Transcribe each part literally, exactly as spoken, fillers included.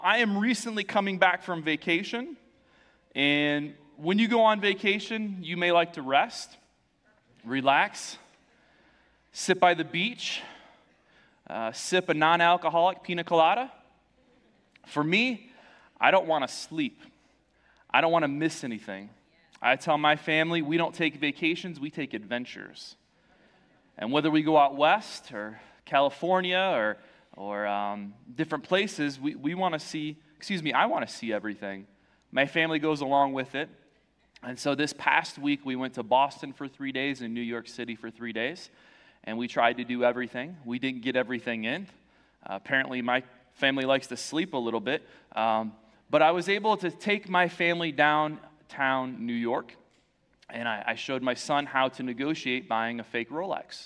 I am recently coming back from vacation, and when you go on vacation, you may like to rest, relax, sit by the beach, uh, sip a non-alcoholic pina colada. For me, I don't want to sleep. I don't want to miss anything. I tell my family, we don't take vacations, we take adventures. And whether we go out west or California or or um, different places, we, we want to see, excuse me, I want to see everything. My family goes along with it. And so this past week, we went to Boston for three days and New York City for three days. And we tried to do everything. We didn't get everything in. Uh, apparently, my family likes to sleep a little bit. Um, but I was able to take my family downtown New York. And I, I showed my son how to negotiate buying a fake Rolex.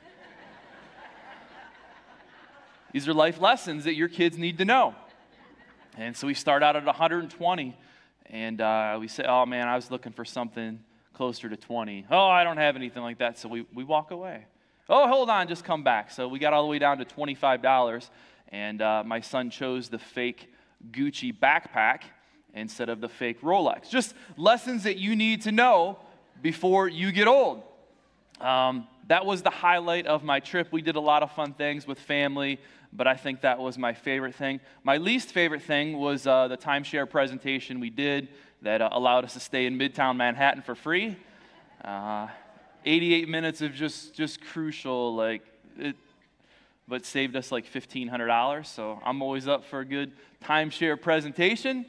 These are life lessons that your kids need to know. And so we start out at one hundred twenty, and uh, we say, oh man, I was looking for something closer to twenty. Oh, I don't have anything like that, so we, we walk away. Oh, hold on, just come back. So we got all the way down to twenty-five dollars, and uh, my son chose the fake Gucci backpack instead of the fake Rolex. Just lessons that you need to know before you get old. Um, that was the highlight of my trip. We did a lot of fun things with family, but I think that was my favorite thing. My least favorite thing was uh, the timeshare presentation we did that uh, allowed us to stay in Midtown Manhattan for free. Uh, eighty-eight minutes of just, just crucial, like, it, but saved us like fifteen hundred dollars, so I'm always up for a good timeshare presentation.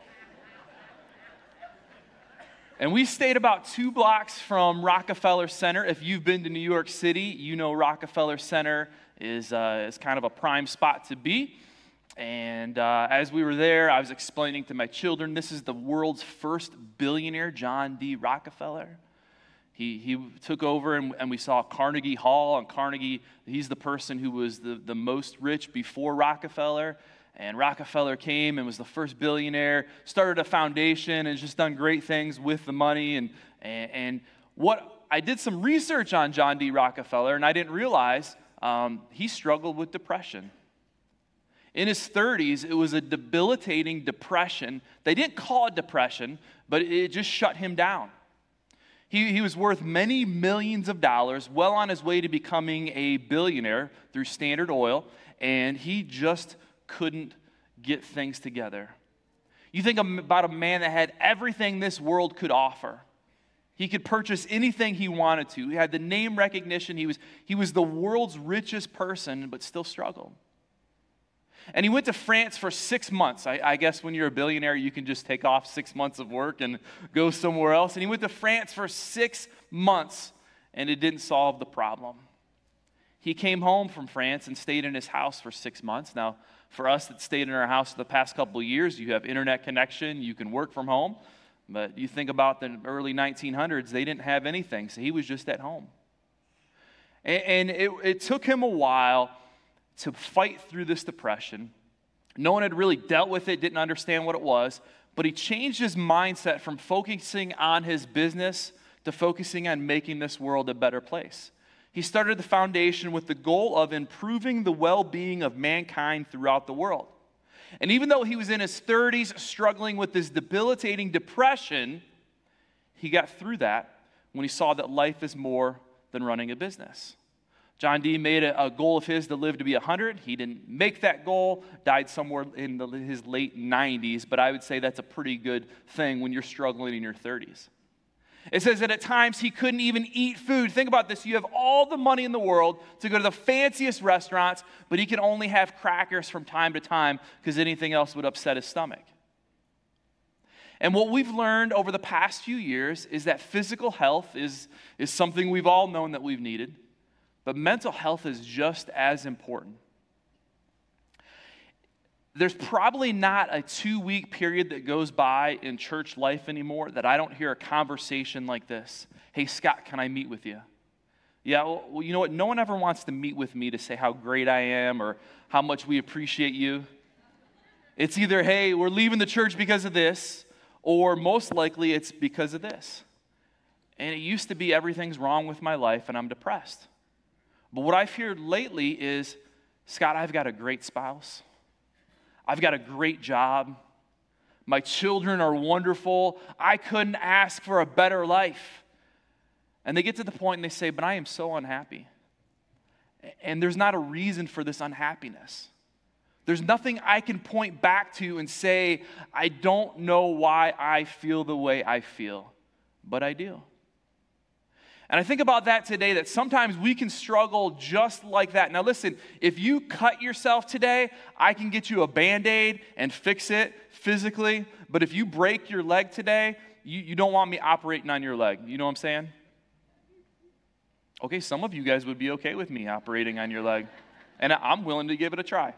And we stayed about two blocks from Rockefeller Center. If you've been to New York City, you know Rockefeller Center is, uh, is kind of a prime spot to be. And uh, as we were there, I was explaining to my children, this is the world's first billionaire, John D. Rockefeller. He, he took over, and, and we saw Carnegie Hall. And Carnegie, he's the person who was the, the most rich before Rockefeller. And Rockefeller came and was the first billionaire, started a foundation, and just done great things with the money. And, and, and what I did some research on John D. Rockefeller, and I didn't realize um, he struggled with depression. In his thirties, it was a debilitating depression. They didn't call it depression, but it just shut him down. He, he was worth many millions of dollars, well on his way to becoming a billionaire through Standard Oil, and he just couldn't get things together. You think about a man that had everything this world could offer. He could purchase anything he wanted to. He had the name recognition. He was, he was the world's richest person, but still struggled. And he went to France for six months. I, I guess when you're a billionaire, you can just take off six months of work and go somewhere else. And he went to France for six months, and it didn't solve the problem. He came home from France and stayed in his house for six months. Now, for us that stayed in our house for the past couple of years, you have internet connection, you can work from home. But you think about the early nineteen hundreds, they didn't have anything, so he was just at home. And, and it, it took him a while to fight through this depression. No one had really dealt with it, didn't understand what it was, but he changed his mindset from focusing on his business to focusing on making this world a better place. He started the foundation with the goal of improving the well-being of mankind throughout the world. And even though he was in his thirties struggling with this debilitating depression, he got through that when he saw that life is more than running a business. John D. made a, a goal of his to live to be one hundred. He didn't make that goal, died somewhere in the, his late nineties, but I would say that's a pretty good thing when you're struggling in your thirties. It says that at times he couldn't even eat food. Think about this. You have all the money in the world to go to the fanciest restaurants, but he can only have crackers from time to time because anything else would upset his stomach. And what we've learned over the past few years is that physical health is, is something we've all known that we've needed, but mental health is just as important. There's probably not a two-week period that goes by in church life anymore that I don't hear a conversation like this. Hey, Scott, can I meet with you? Yeah, well, you know what? No one ever wants to meet with me to say how great I am or how much we appreciate you. It's either, hey, we're leaving the church because of this, or most likely it's because of this. And it used to be everything's wrong with my life and I'm depressed. But what I've heard lately is, Scott, I've got a great spouse. I've got a great job. My children are wonderful. I couldn't ask for a better life. And they get to the point and they say, but I am so unhappy. And there's not a reason for this unhappiness. There's nothing I can point back to and say, I don't know why I feel the way I feel, but I do. And I think about that today, that sometimes we can struggle just like that. Now listen, if you cut yourself today, I can get you a Band-Aid and fix it physically. But if you break your leg today, you, you don't want me operating on your leg. You know what I'm saying? Okay, some of you guys would be okay with me operating on your leg. And I'm willing to give it a try.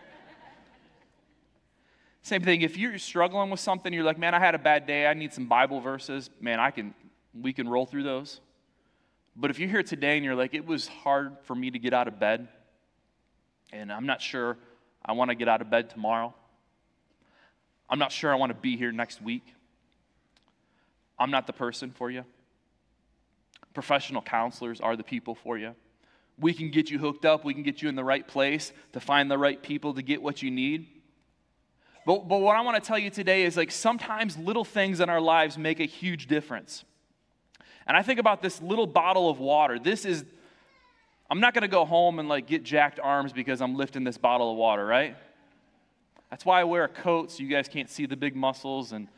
Same thing, if you're struggling with something, you're like, man, I had a bad day, I need some Bible verses. Man, I can, we can roll through those. But if you're here today and you're like, it was hard for me to get out of bed, and I'm not sure I want to get out of bed tomorrow. I'm not sure I want to be here next week. I'm not the person for you. Professional counselors are the people for you. We can get you hooked up. We can get you in the right place to find the right people to get what you need. But, but what I want to tell you today is, like, sometimes little things in our lives make a huge difference. And I think about this little bottle of water. This is, I'm not going to go home and like get jacked arms because I'm lifting this bottle of water, right? That's why I wear a coat so you guys can't see the big muscles. And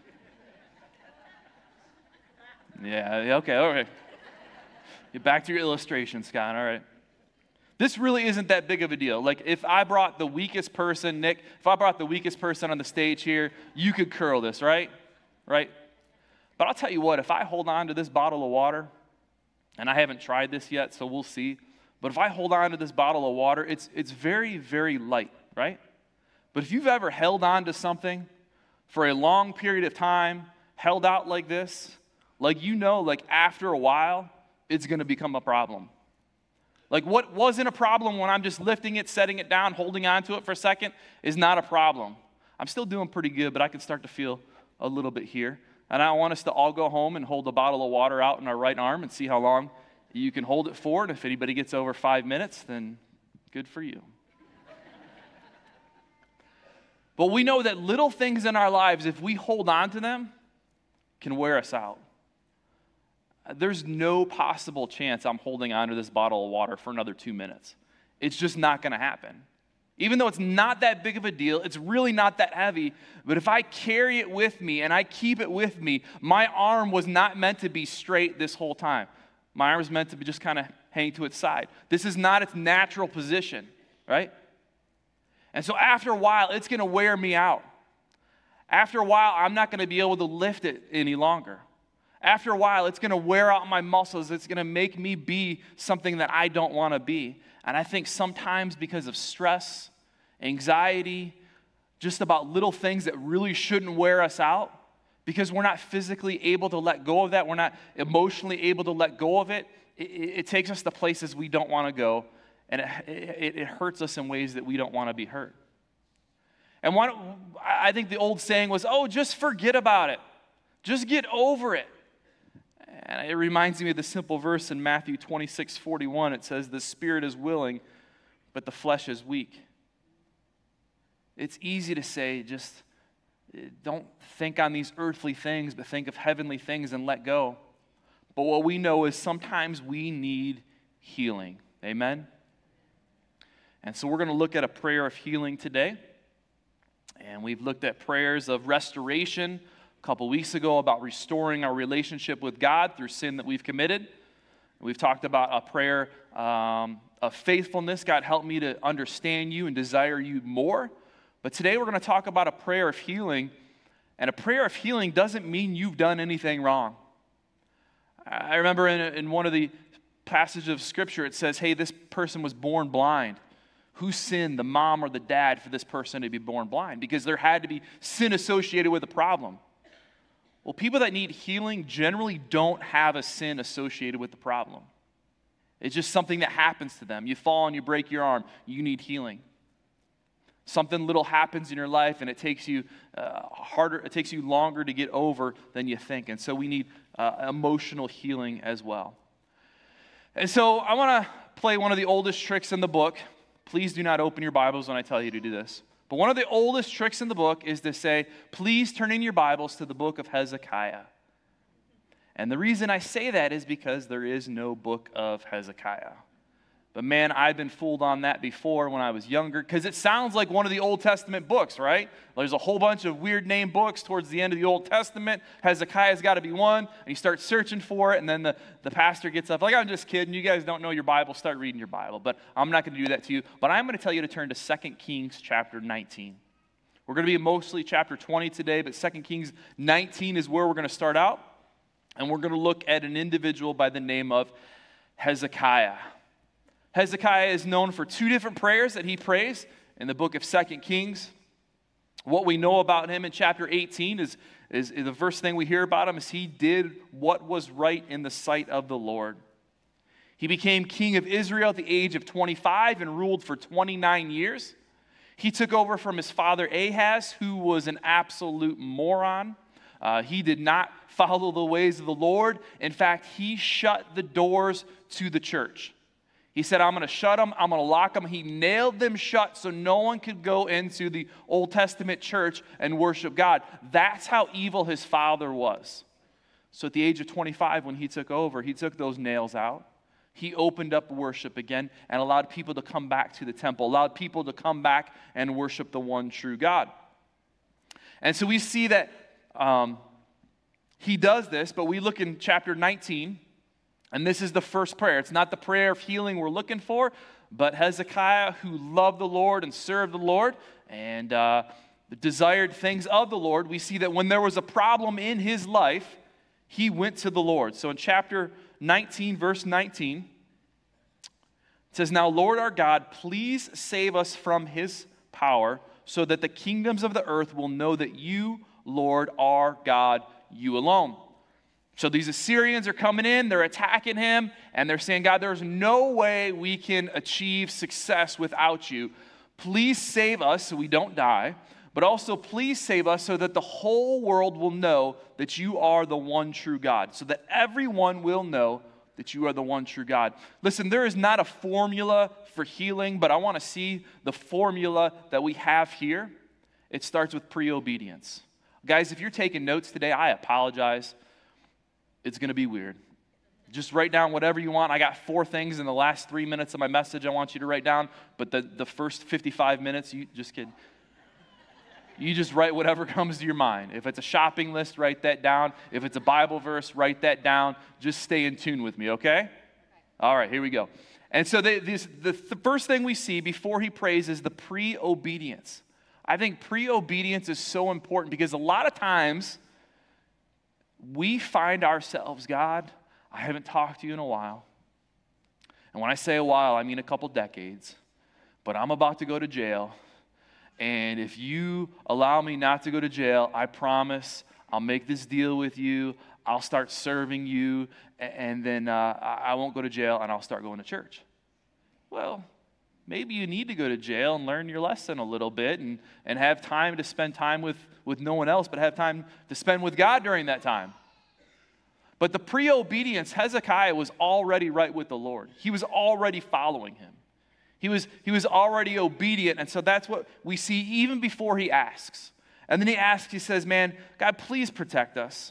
yeah, okay, okay. Get back to your illustration, Scott, all right. This really isn't that big of a deal. Like, if I brought the weakest person, Nick, if I brought the weakest person on the stage here, you could curl this, right? Right? But I'll tell you what, if I hold on to this bottle of water, and I haven't tried this yet, so we'll see, but if I hold on to this bottle of water, it's it's very, very light, right? But if you've ever held on to something for a long period of time, held out like this, like, you know, like after a while, it's going to become a problem. Like, what wasn't a problem when I'm just lifting it, setting it down, holding on to it for a second is not a problem. I'm still doing pretty good, but I can start to feel a little bit here. And I want us to all go home and hold a bottle of water out in our right arm and see how long you can hold it for. And if anybody gets over five minutes, then good for you. But we know that little things in our lives, if we hold on to them, can wear us out. There's no possible chance I'm holding on to this bottle of water for another two minutes. It's just not going to happen. Even though it's not that big of a deal, it's really not that heavy, but if I carry it with me and I keep it with me, my arm was not meant to be straight this whole time. My arm was meant to be just kind of hang to its side. This is not its natural position, right? And so after a while, it's going to wear me out. After a while, I'm not going to be able to lift it any longer. After a while, it's going to wear out my muscles. It's going to make me be something that I don't want to be. And I think sometimes because of stress, anxiety, just about little things that really shouldn't wear us out, because we're not physically able to let go of that, we're not emotionally able to let go of it, it, it takes us to places we don't want to go, and it, it, it hurts us in ways that we don't want to be hurt. And one, I think the old saying was, oh, just forget about it. Just get over it. And it reminds me of the simple verse in Matthew twenty-six forty-one. It says, the spirit is willing, but the flesh is weak. It's easy to say, just don't think on these earthly things, but think of heavenly things and let go. But what we know is sometimes we need healing. Amen? And so we're going to look at a prayer of healing today. And we've looked at prayers of restoration a couple weeks ago about restoring our relationship with God through sin that we've committed. We've talked about a prayer um, of faithfulness. God, help me to understand you and desire you more. But today we're going to talk about a prayer of healing. And a prayer of healing doesn't mean you've done anything wrong. I remember in, in one of the passages of Scripture, it says, hey, this person was born blind. Who sinned, the mom or the dad, for this person to be born blind? Because there had to be sin associated with the problem. Well, people that need healing generally don't have a sin associated with the problem. It's just something that happens to them. You fall and you break your arm. You need healing. Something little happens in your life and it takes you uh, harder, it takes you longer to get over than you think. And so we need uh, emotional healing as well. And so I want to play one of the oldest tricks in the book. Please do not open your Bibles when I tell you to do this. But one of the oldest tricks in the book is to say, please turn in your Bibles to the book of Hezekiah. And the reason I say that is because there is no book of Hezekiah. But man, I've been fooled on that before when I was younger, because it sounds like one of the Old Testament books, right? There's a whole bunch of weird name books towards the end of the Old Testament. Hezekiah's got to be one, and you start searching for it, and then the, the pastor gets up, like, I'm just kidding, you guys don't know your Bible, start reading your Bible. But I'm not going to do that to you. But I'm going to tell you to turn to Second Kings chapter nineteen. We're going to be mostly chapter twenty today, but Second Kings nineteen is where we're going to start out, and we're going to look at an individual by the name of Hezekiah. Hezekiah is known for two different prayers that he prays in the book of Second Kings. What we know about him in chapter eighteen is, is, is the first thing we hear about him is he did what was right in the sight of the Lord. He became king of Israel at the age of twenty-five and ruled for twenty-nine years. He took over from his father Ahaz, who was an absolute moron. Uh, he did not follow the ways of the Lord. In fact, he shut the doors to the church. He said, I'm going to shut them, I'm going to lock them. He nailed them shut so no one could go into the Old Testament church and worship God. That's how evil his father was. So at the age of twenty-five, when he took over, he took those nails out. He opened up worship again and allowed people to come back to the temple, allowed people to come back and worship the one true God. And so we see that um, he does this, but we look in chapter nineteen, and this is the first prayer. It's not the prayer of healing we're looking for, but Hezekiah, who loved the Lord and served the Lord and uh, desired things of the Lord, we see that when there was a problem in his life, he went to the Lord. So in chapter nineteen, verse nineteen, it says, Now, Lord our God, please save us from his power, so that the kingdoms of the earth will know that you, Lord, are God, you alone. So these Assyrians are coming in, they're attacking him, and they're saying, God, there's no way we can achieve success without you. Please save us so we don't die, but also please save us so that the whole world will know that you are the one true God, so that everyone will know that you are the one true God. Listen, there is not a formula for healing, but I want to see the formula that we have here. It starts with pre-obedience. Guys, if you're taking notes today, I apologize. It's going to be weird. Just write down whatever you want. I got four things in the last three minutes of my message I want you to write down, but the, the first fifty-five minutes, you just kid. You just write whatever comes to your mind. If it's a shopping list, write that down. If it's a Bible verse, write that down. Just stay in tune with me, okay? Okay. All right, here we go. And so they, this, the, the first thing we see before he prays is the pre-obedience. I think pre-obedience is so important because a lot of times we find ourselves, God, I haven't talked to you in a while. And when I say a while, I mean a couple decades. But I'm about to go to jail. And if you allow me not to go to jail, I promise I'll make this deal with you. I'll start serving you. And then uh, I won't go to jail and I'll start going to church. Well, maybe you need to go to jail and learn your lesson a little bit and, and have time to spend time with, with no one else, but have time to spend with God during that time. But the pre-obedience, Hezekiah was already right with the Lord. He was already following him. He was, he was already obedient, and so that's what we see even before he asks. And then he asks, he says, man, God, please protect us.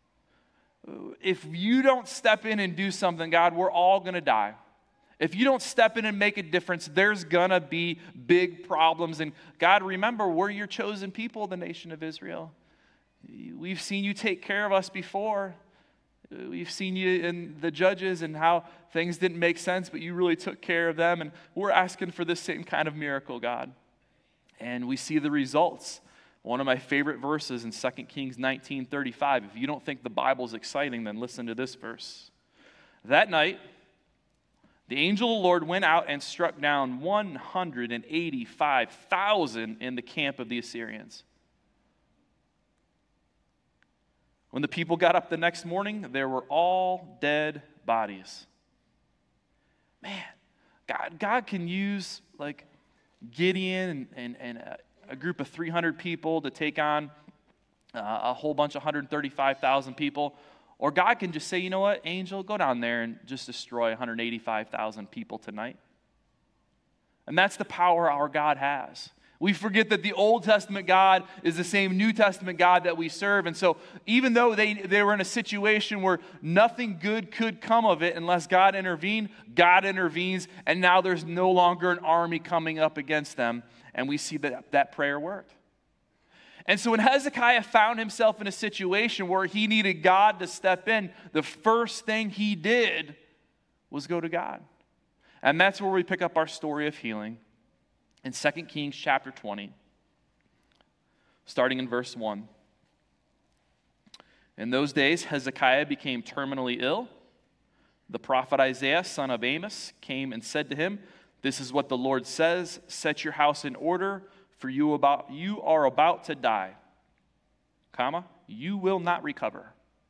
If you don't step in and do something, God, we're all going to die. If you don't step in and make a difference, there's going to be big problems. And God, remember, we're your chosen people, the nation of Israel. We've seen you take care of us before. We've seen you in the Judges and how things didn't make sense, but you really took care of them. And we're asking for this same kind of miracle, God. And we see the results. One of my favorite verses in Second Kings nineteen thirty-five. If you don't think the Bible's exciting, then listen to this verse. That night, the angel of the Lord went out and struck down one hundred eighty-five thousand in the camp of the Assyrians. When the people got up the next morning, there were all dead bodies. Man, God, God can use like Gideon and, and, and a, a group of three hundred people to take on uh, a whole bunch of one hundred thirty-five thousand people. Or God can just say, you know what, angel, go down there and just destroy one hundred eighty-five thousand people tonight. And that's the power our God has. We forget that the Old Testament God is the same New Testament God that we serve. And so even though they, they were in a situation where nothing good could come of it unless God intervened, God intervenes, and now there's no longer an army coming up against them. And we see that that prayer worked. And so when Hezekiah found himself in a situation where he needed God to step in, the first thing he did was go to God. And that's where we pick up our story of healing. In Second Kings chapter twenty, starting in verse one. In those days, Hezekiah became terminally ill. The prophet Isaiah, son of Amos, came and said to him, "This is what the Lord says, set your house in order, for you, about, you are about to die, comma, you will not recover."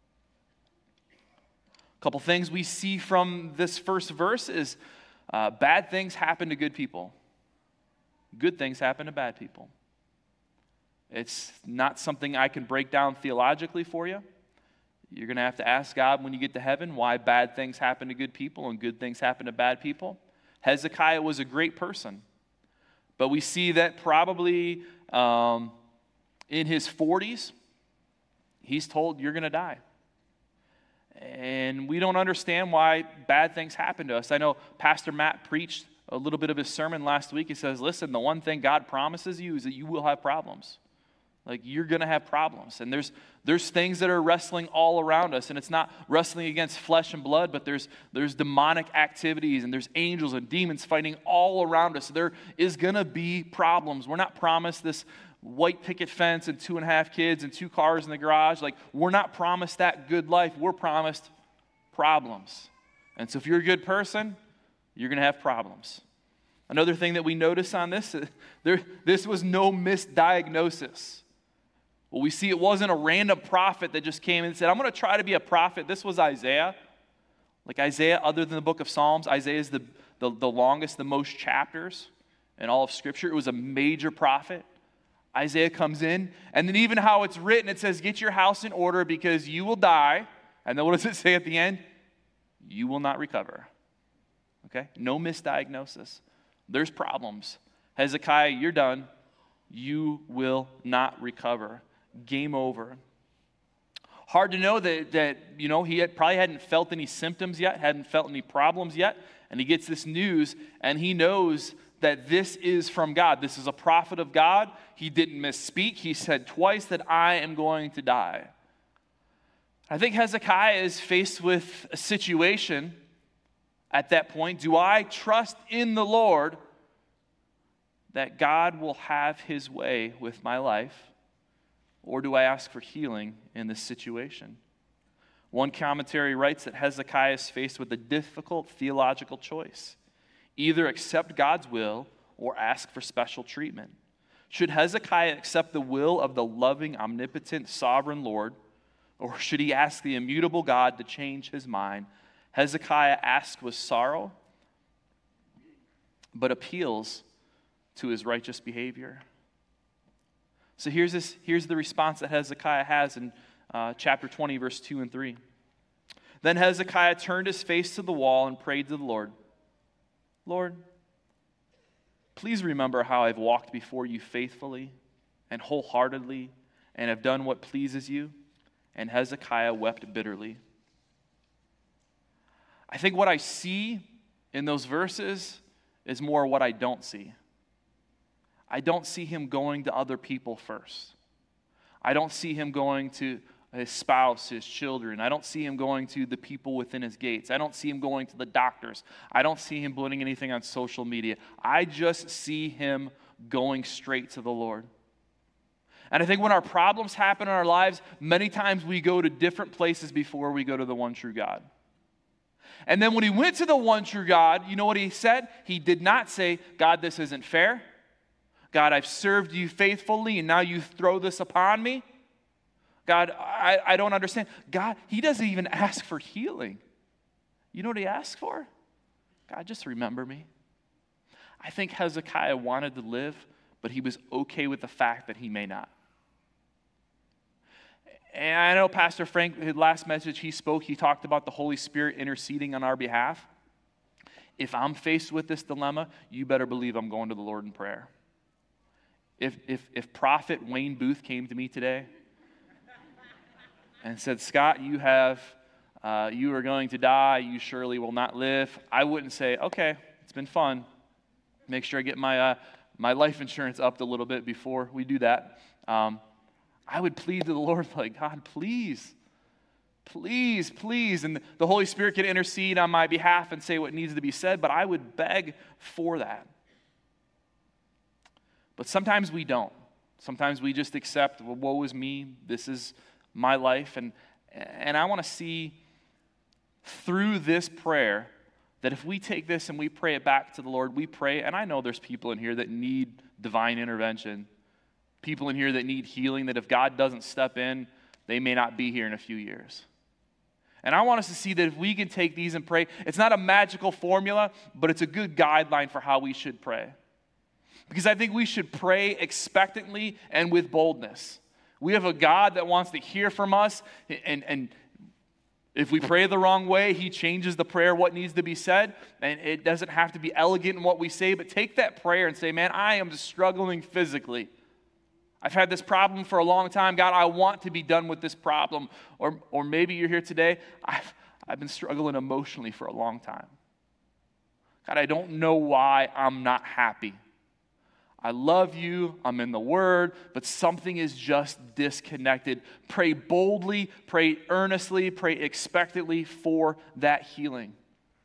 A couple things we see from this first verse is uh, bad things happen to good people. Good things happen to bad people. It's not something I can break down theologically for you. You're going to have to ask God when you get to heaven why bad things happen to good people and good things happen to bad people. Hezekiah was a great person, but we see that probably um, in his forties, he's told, you're going to die. And we don't understand why bad things happen to us. I know Pastor Matt preached a little bit of his sermon last week. He says, listen, the one thing God promises you is that you will have problems. Like, you're going to have problems. And there's there's things that are wrestling all around us. And it's not wrestling against flesh and blood, but there's there's demonic activities and there's angels and demons fighting all around us. There is going to be problems. We're not promised this white picket fence and two and a half kids and two cars in the garage. Like, we're not promised that good life. We're promised problems. And so if you're a good person, you're going to have problems. Another thing that we notice on this, there, this was no misdiagnosis. Well, we see it wasn't a random prophet that just came and said, I'm going to try to be a prophet. This was Isaiah. Like Isaiah, other than the book of Psalms, Isaiah is the, the, the longest, the most chapters in all of Scripture. It was a major prophet. Isaiah comes in, and then even how it's written, it says, get your house in order because you will die. And then what does it say at the end? You will not recover. Okay? No misdiagnosis. There's problems. Hezekiah, you're done. You will not recover. Game over. Hard to know that, that you know, he had, probably hadn't felt any symptoms yet, hadn't felt any problems yet, and he gets this news, and he knows that this is from God. This is a prophet of God. He didn't misspeak. He said twice that I am going to die. I think Hezekiah is faced with a situation at that point. Do I trust in the Lord that God will have his way with my life, or do I ask for healing in this situation? One commentary writes that Hezekiah is faced with a difficult theological choice. Either accept God's will or ask for special treatment. Should Hezekiah accept the will of the loving, omnipotent, sovereign Lord, or should he ask the immutable God to change his mind? Hezekiah asks with sorrow, but appeals to his righteous behavior. So here's this. Here's the response that Hezekiah has in uh, chapter twenty, verse two and three. Then Hezekiah turned his face to the wall and prayed to the Lord. Lord, please remember how I've walked before you faithfully and wholeheartedly and have done what pleases you. And Hezekiah wept bitterly. I think what I see in those verses is more what I don't see. I don't see him going to other people first. I don't see him going to his spouse, his children. I don't see him going to the people within his gates. I don't see him going to the doctors. I don't see him putting anything on social media. I just see him going straight to the Lord. And I think when our problems happen in our lives, many times we go to different places before we go to the one true God. And then when he went to the one true God, you know what he said? He did not say, God, this isn't fair. God, I've served you faithfully, and now you throw this upon me. God, I, I don't understand. God, he doesn't even ask for healing. You know what he asked for? God, just remember me. I think Hezekiah wanted to live, but he was okay with the fact that he may not. And I know Pastor Frank, his last message he spoke, he talked about the Holy Spirit interceding on our behalf. If I'm faced with this dilemma, you better believe I'm going to the Lord in prayer. if, if, if Prophet Wayne Booth came to me today and said, Scott, you have, uh, you are going to die, you surely will not live, I wouldn't say, okay, it's been fun. Make sure I get my, uh, my life insurance upped a little bit before we do that. Um, I would plead to the Lord, like, God, please, please, please. And the Holy Spirit can intercede on my behalf and say what needs to be said, but I would beg for that. But sometimes we don't. Sometimes we just accept, well, woe is me, this is my life. And, and I want to see through this prayer that if we take this and we pray it back to the Lord, we pray, and I know there's people in here that need divine intervention, people in here that need healing, that if God doesn't step in, they may not be here in a few years. And I want us to see that if we can take these and pray, it's not a magical formula, but it's a good guideline for how we should pray. Because I think we should pray expectantly and with boldness. We have a God that wants to hear from us, and, and if we pray the wrong way, he changes the prayer, what needs to be said, and it doesn't have to be elegant in what we say, but take that prayer and say, man, I am struggling physically. I've had this problem for a long time. God, I want to be done with this problem. Or, or maybe you're here today, I've, I've been struggling emotionally for a long time. God, I don't know why I'm not happy. I love you, I'm in the Word, but something is just disconnected. Pray boldly, pray earnestly, pray expectantly for that healing.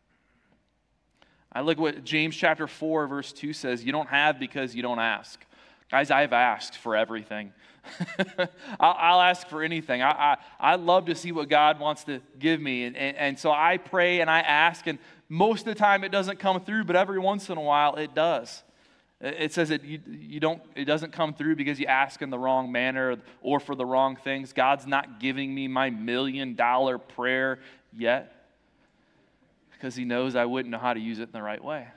I look what James chapter four, verse two says, you don't have because you don't ask. Guys, I've asked for everything. I'll, I'll ask for anything. I, I, I love to see what God wants to give me. And, and, and so I pray and I ask, and most of the time it doesn't come through, but every once in a while it does. It says that you, you don't, it doesn't come through because you ask in the wrong manner or for the wrong things. God's not giving me my million dollar prayer yet because he knows I wouldn't know how to use it in the right way.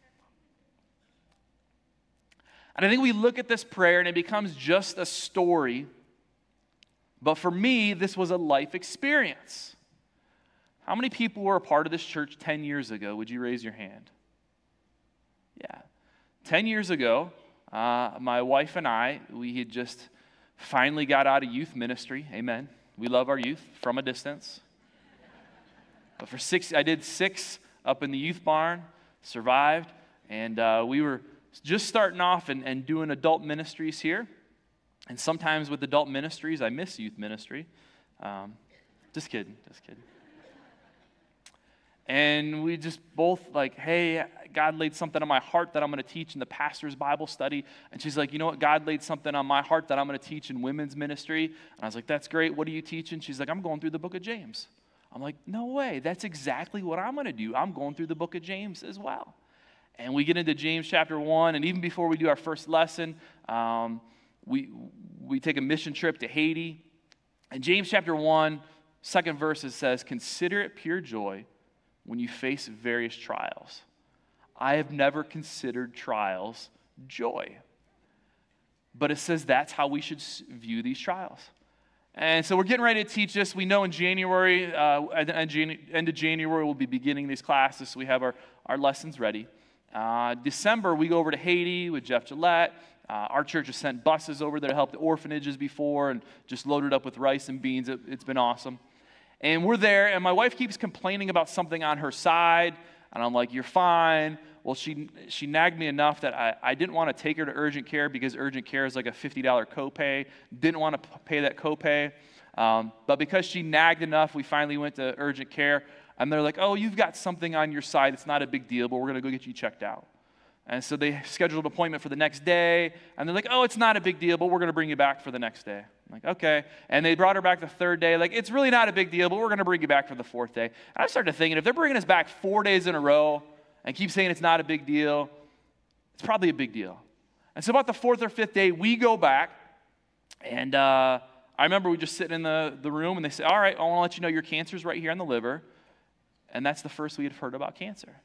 And I think we look at this prayer and it becomes just a story. But for me, this was a life experience. How many people were a part of this church ten years ago? Would you raise your hand? Yeah. ten years ago, uh, my wife and I, we had just finally got out of youth ministry. Amen. We love our youth from a distance. But for six, I did six up in the youth barn, survived, and uh, we were just starting off and, and doing adult ministries here. And sometimes with adult ministries, I miss youth ministry. Um, just kidding, just kidding. And we just both like, hey, God laid something on my heart that I'm going to teach in the pastor's Bible study. And she's like, you know what? God laid something on my heart that I'm going to teach in women's ministry. And I was like, that's great. What are you teaching? She's like, I'm going through the book of James. I'm like, no way. That's exactly what I'm going to do. I'm going through the book of James as well. And we get into James chapter one, and even before we do our first lesson, um, we we take a mission trip to Haiti. And James chapter one, second verse, it says, consider it pure joy when you face various trials. I have never considered trials joy. But it says that's how we should view these trials. And so we're getting ready to teach this. We know in January, uh, at the end of January, we'll be beginning these classes, so we have our, our lessons ready. Uh, December, we go over to Haiti with Jeff Gillette. Uh, our church has sent buses over there to help the orphanages before and just loaded up with rice and beans. It, it's been awesome. And we're there, and my wife keeps complaining about something on her side, and I'm like, you're fine. Well, she she nagged me enough that I, I didn't want to take her to urgent care because urgent care is like a fifty dollars copay. Didn't want to pay that copay. Um, but because she nagged enough, we finally went to urgent care. And they're like, oh, you've got something on your side. It's not a big deal, but we're going to go get you checked out. And so they scheduled an appointment for the next day. And they're like, oh, it's not a big deal, but we're going to bring you back for the next day. I'm like, okay. And they brought her back the third day. Like, it's really not a big deal, but we're going to bring you back for the fourth day. And I started thinking, if they're bringing us back four days in a row and keep saying it's not a big deal, it's probably a big deal. And so about the fourth or fifth day, we go back. And uh, I remember we just sitting in the, the room, and they say, all right, I want to let you know your cancer's right here on the liver. And that's the first we had heard about cancer.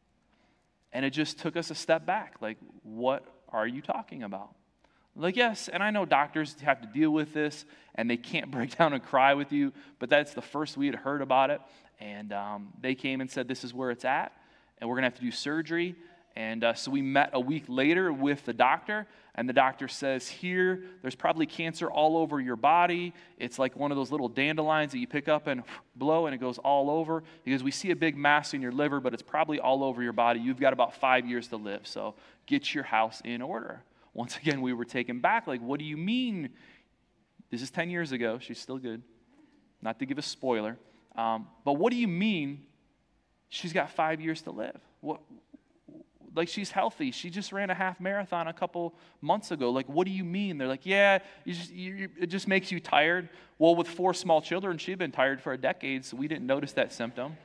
And it just took us a step back. Like, what are you talking about? Like, yes, and I know doctors have to deal with this, and they can't break down and cry with you, but that's the first we had heard about it. And um, they came and said, this is where it's at, and we're going to have to do surgery. And uh, so we met a week later with the doctor, and the doctor says, here, there's probably cancer all over your body. It's like one of those little dandelions that you pick up and blow, and it goes all over. Because we see a big mass in your liver, but it's probably all over your body. You've got about five years to live, so get your house in order. Once again, we were taken back. Like, what do you mean? This is ten years ago. She's still good. Not to give a spoiler. Um, but what do you mean she's got five years to live? What? Like, she's healthy. She just ran a half marathon a couple months ago. Like, what do you mean? They're like, yeah, you just, you, it just makes you tired. Well, with four small children, she'd been tired for a decade, so we didn't notice that symptom.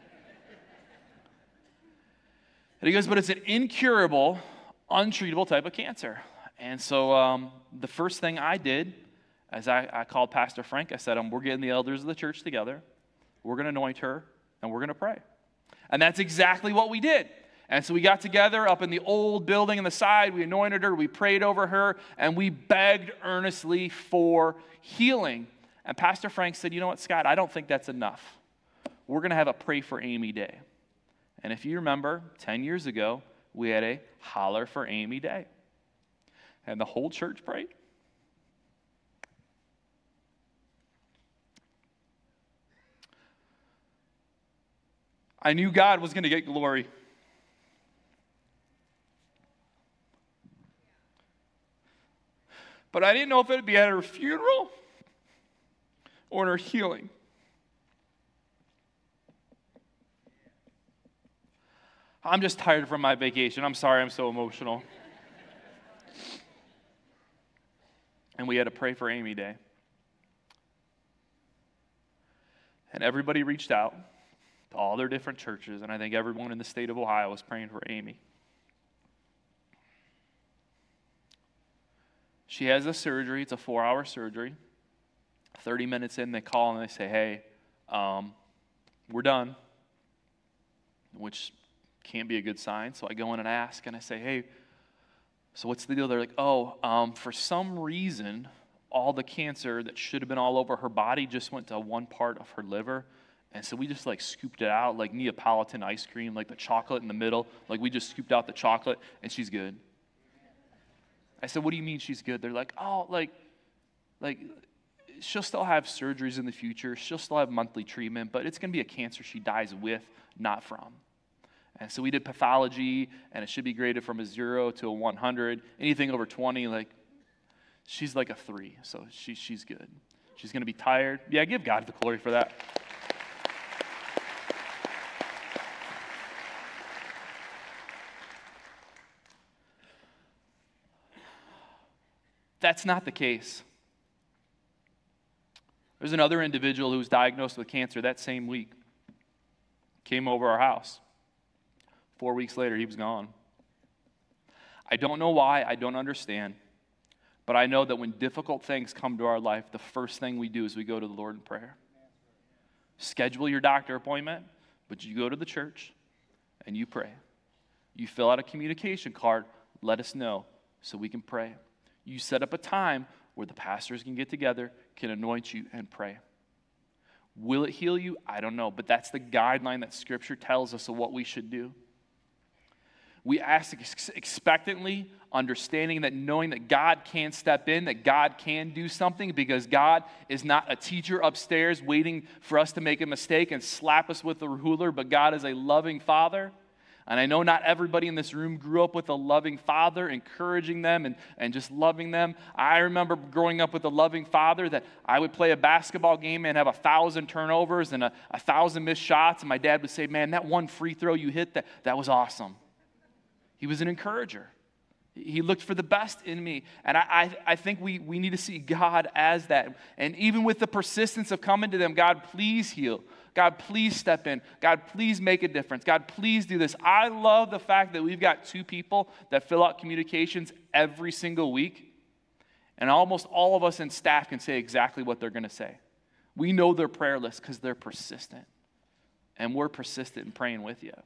And he goes, but it's an incurable, untreatable type of cancer. And so um, the first thing I did, as I, I called Pastor Frank, I said, um, we're getting the elders of the church together. We're going to anoint her, and we're going to pray. And that's exactly what we did. And so we got together up in the old building on the side. We anointed her. We prayed over her. And we begged earnestly for healing. And Pastor Frank said, you know what, Scott, I don't think that's enough. We're going to have a Pray for Amy Day. And if you remember, ten years ago, we had a Holler for Amy Day. And the whole church prayed. I knew God was going to get glory. But I didn't know if it would be at her funeral or in her healing. I'm just tired from my vacation. I'm sorry I'm so emotional. And we had to pray for Amy Day. And everybody reached out to all their different churches, and I think everyone in the state of Ohio was praying for Amy. She has a surgery. It's a four-hour surgery. thirty minutes in, they call and they say, hey, um, we're done, which can't be a good sign. So I go in and ask, and I say, hey, so what's the deal? They're like, oh, um, for some reason, all the cancer that should have been all over her body just went to one part of her liver. And so we just like scooped it out like Neapolitan ice cream, like the chocolate in the middle. Like we just scooped out the chocolate, and she's good. I said, what do you mean she's good? They're like, oh, like, like she'll still have surgeries in the future. She'll still have monthly treatment, but it's going to be a cancer she dies with, not from. And so we did pathology, and it should be graded from a zero to a one hundred. Anything over twenty, like, she's like a three, so she, she's good. She's going to be tired. Yeah, give God the glory for that. That's not the case. There's another individual who was diagnosed with cancer that same week. Came over our house. Four weeks later, he was gone. I don't know why. I don't understand. But I know that when difficult things come to our life, the first thing we do is we go to the Lord in prayer. Schedule your doctor appointment, but you go to the church and you pray. You fill out a communication card. Let us know so we can pray. You set up a time where the pastors can get together, can anoint you, and pray. Will it heal you? I don't know, but that's the guideline that Scripture tells us of what we should do. We ask ex- expectantly, understanding that knowing that God can step in, that God can do something, because God is not a teacher upstairs waiting for us to make a mistake and slap us with a ruler, but God is a loving Father. And I know not everybody in this room grew up with a loving father, encouraging them and, and just loving them. I remember growing up with a loving father that I would play a basketball game and have a thousand turnovers and a, a thousand missed shots. And my dad would say, man, that one free throw you hit, that, that was awesome. He was an encourager. He looked for the best in me. And I, I, I think we, we need to see God as that. And even with the persistence of coming to them, God, please heal. God, please step in. God, please make a difference. God, please do this. I love the fact that we've got two people that fill out communications every single week. And almost all of us in staff can say exactly what they're going to say. We know their prayer list because they're persistent. And we're persistent in praying with you.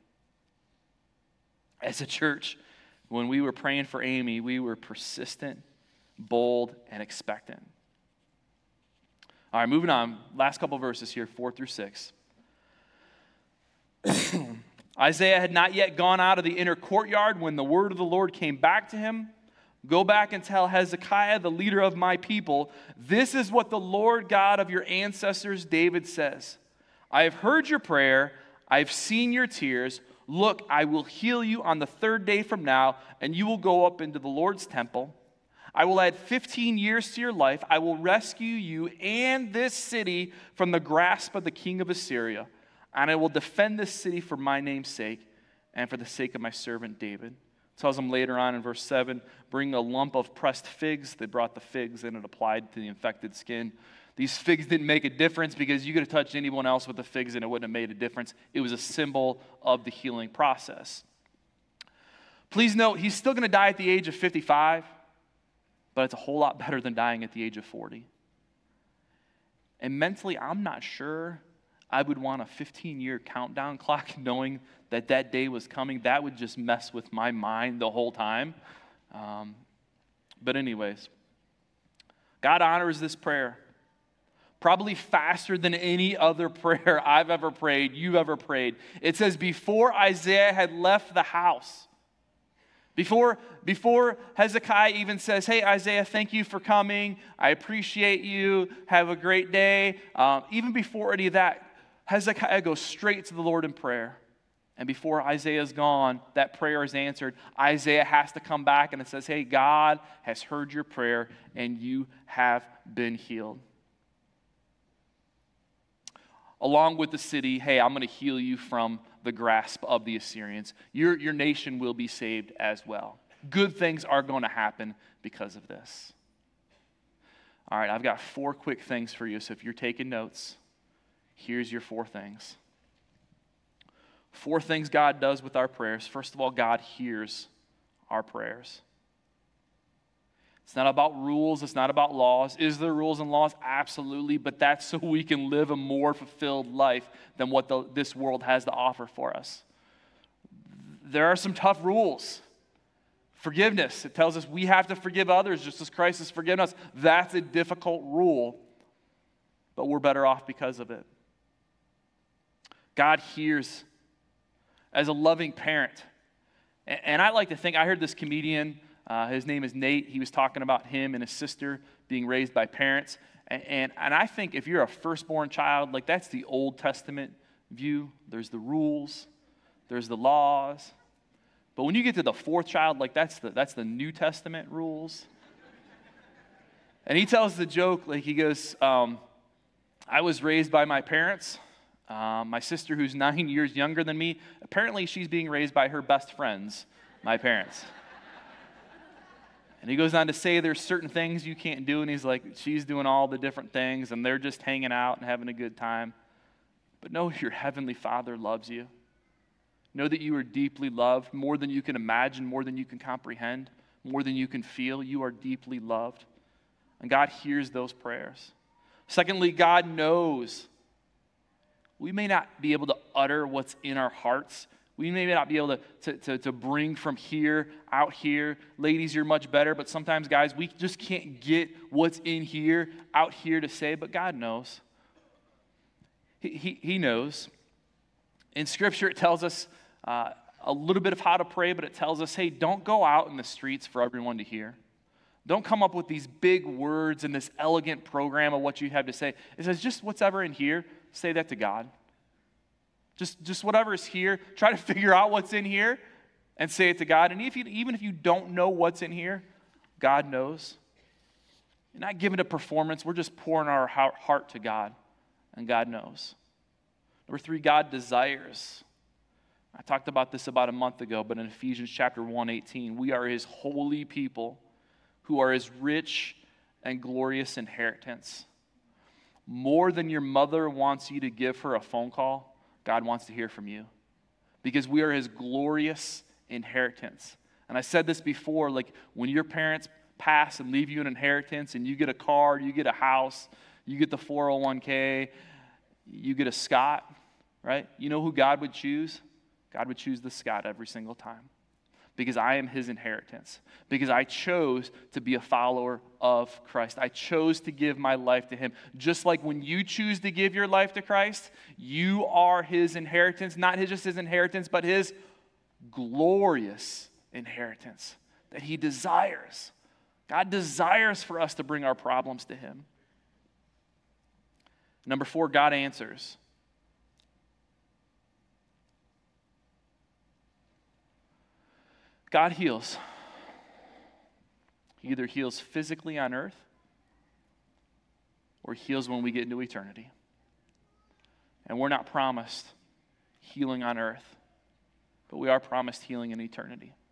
As a church, when we were praying for Amy, we were persistent, bold, and expectant. All right, moving on. Last couple verses here, four through six. Isaiah had not yet gone out of the inner courtyard when the word of the Lord came back to him. Go back and tell Hezekiah, the leader of my people, this is what the Lord God of your ancestors David says. I have heard your prayer. I have seen your tears. Look, I will heal you on the third day from now, and you will go up into the Lord's temple. I will add fifteen years to your life. I will rescue you and this city from the grasp of the king of Assyria. And I will defend this city for my name's sake and for the sake of my servant David. It tells them later on in verse seven, bring a lump of pressed figs. They brought the figs and it applied to the infected skin. These figs didn't make a difference because you could have touched anyone else with the figs and it wouldn't have made a difference. It was a symbol of the healing process. Please note, he's still going to die at the age of fifty-five, but it's a whole lot better than dying at the age of forty. And mentally, I'm not sure I would want a fifteen-year countdown clock knowing that that day was coming. That would just mess with my mind the whole time. Um, but anyways, God honors this prayer probably faster than any other prayer I've ever prayed, you've ever prayed. It says, before Isaiah had left the house, Before, before Hezekiah even says, hey, Isaiah, thank you for coming. I appreciate you. Have a great day. Um, even before any of that, Hezekiah goes straight to the Lord in prayer. And before Isaiah's gone, that prayer is answered. Isaiah has to come back and it says, hey, God has heard your prayer and you have been healed. Along with the city, hey, I'm going to heal you from the grasp of the Assyrians. Your, your nation will be saved as well. Good things are going to happen because of this. All right, I've got four quick things for you. So if you're taking notes, here's your four things. Four things God does with our prayers. First of all, God hears our prayers. It's not about rules. It's not about laws. Is there rules and laws? Absolutely. But that's so we can live a more fulfilled life than what the, this world has to offer for us. There are some tough rules. Forgiveness. It tells us we have to forgive others just as Christ has forgiven us. That's a difficult rule. But we're better off because of it. God hears as a loving parent. And, and I like to think, I heard this comedian, Uh, his name is Nate. He was talking about him and his sister being raised by parents. And, and, and I think if you're a firstborn child, like that's the Old Testament view. There's the rules. There's the laws. But when you get to the fourth child, like that's the, that's the New Testament rules. And he tells the joke, like he goes, um, I was raised by my parents. Um, my sister, who's nine years younger than me, apparently she's being raised by her best friends, my parents. And he goes on to say there's certain things you can't do, and he's like, she's doing all the different things, and they're just hanging out and having a good time. But know your heavenly Father loves you. Know that you are deeply loved, more than you can imagine, more than you can comprehend, more than you can feel. You are deeply loved. And God hears those prayers. Secondly, God knows. We may not be able to utter what's in our hearts. We may not be able to, to, to, to bring from here out here. Ladies, you're much better, but sometimes, guys, we just can't get what's in here out here to say, but God knows. He, he, he knows. In Scripture, it tells us uh, a little bit of how to pray, but it tells us, hey, don't go out in the streets for everyone to hear. Don't come up with these big words and this elegant program of what you have to say. It says, just whatever in here, say that to God. Just, just whatever is here, try to figure out what's in here and say it to God. And if you, even if you don't know what's in here, God knows. You're not giving a performance. We're just pouring our heart to God, and God knows. Number three, God desires. I talked about this about a month ago, but in Ephesians chapter one eighteen, we are his holy people who are his rich and glorious inheritance. More than your mother wants you to give her a phone call, God wants to hear from you, because we are his glorious inheritance. And I said this before, like when your parents pass and leave you an inheritance and you get a car, you get a house, you get the four oh one k, you get a Scott, right? You know who God would choose? God would choose the Scott every single time. because I am his inheritance, because I chose to be a follower of Christ. I chose to give my life to him. Just like when you choose to give your life to Christ, you are his inheritance, not his, just his inheritance, but his glorious inheritance that he desires. God desires for us to bring our problems to him. Number four, God answers. God heals. He either heals physically on earth or heals when we get into eternity. And we're not promised healing on earth, but we are promised healing in eternity.